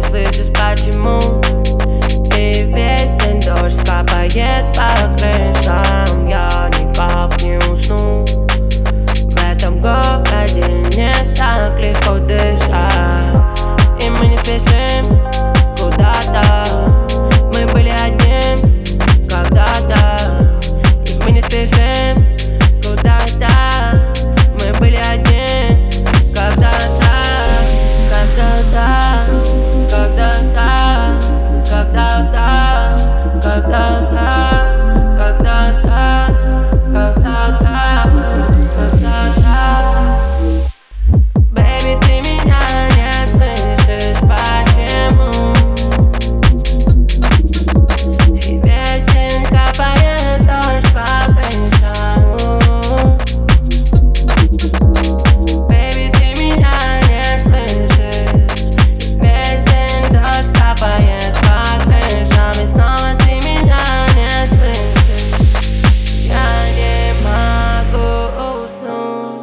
слышишь почему? И весь день дождь капает по крышам. Я никак не усну. В этом городе не так легко дышать. И мы не спешим куда-то. Мы были одним когда-то. И мы не спешим куда-то. Мы были одним когда-то. Когда-то, когда-то, когда-то, когда-то, когда-то, когда-то, когда-то. Baby, ты меня не слышишь, почему? И весь день капает дождь по крышам. Baby, ты меня не слышишь. И весь день дождь капает по крышам. И снова ты меня не слышишь. Я не могу уснуть.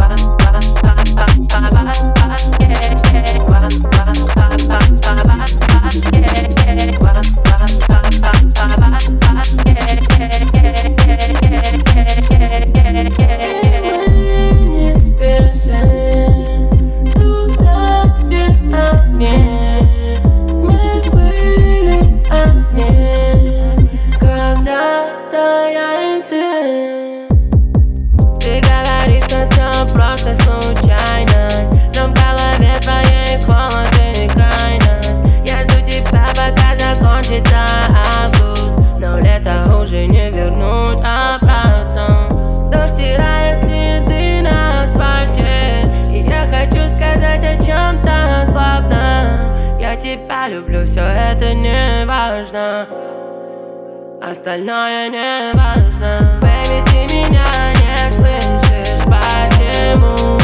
Просто случайность, но в голове твоей холод и крайность. Я жду тебя, пока закончится август, но лето уже не вернуть обратно. Дождь стирает следы на асфальте, и я хочу сказать о чем-то главном. Я тебя люблю, все это не важно, остальное не важно. Baby, ты меня не слышишь, почему?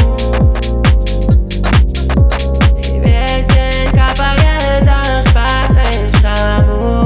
И весь день капает дождь по крышам.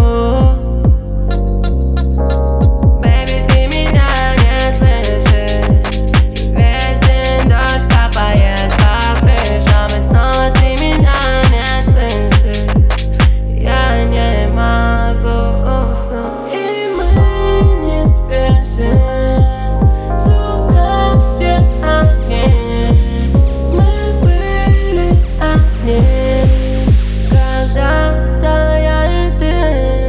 Baby, ты меня не слышишь. И весь день дождь капает по крышам. И снова ты меня не слышишь. Я не могу уснуть. И мы не спешим туда, где огни. Мы были одни когда-то, я и ты.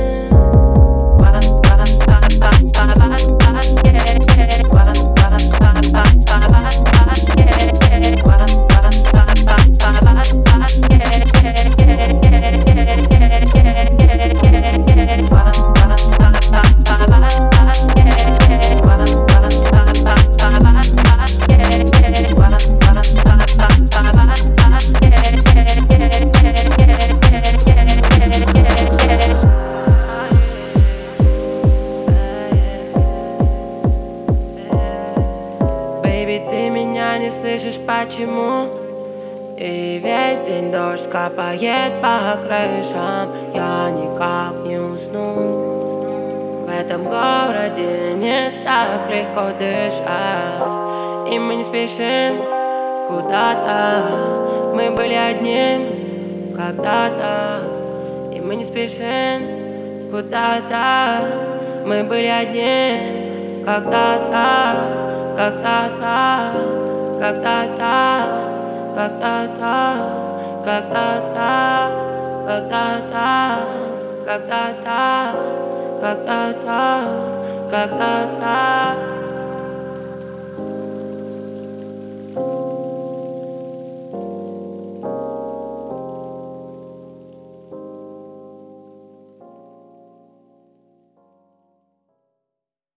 Baby, ты меня не слышишь, почему? И весь день дождь капает по крышам. Я никак не усну. В этом городе не так легко дышать. И мы не спешим куда-то. Мы были одним когда-то. И мы не спешим куда-то. Мы были одним когда-то. Когда-то, когда-то, когда-то, когда-то, когда-то, когда-то, когда-то, когда-то.